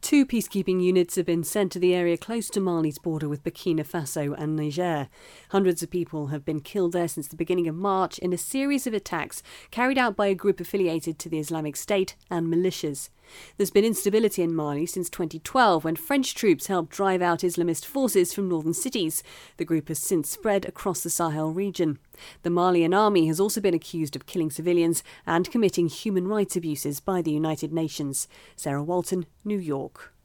2 peacekeeping units have been sent to the area close to Mali's border with Burkina Faso and Niger. Hundreds of people have been killed there since the beginning of March in a series of attacks carried out by a group affiliated to the Islamic State and militias. There's been instability in Mali since 2012 when French troops helped drive out Islamist forces from northern cities. The group has since spread across the Sahel region. The Malian army has also been accused of killing civilians and committing human rights abuses by the United Nations. Sarah Walton, New York.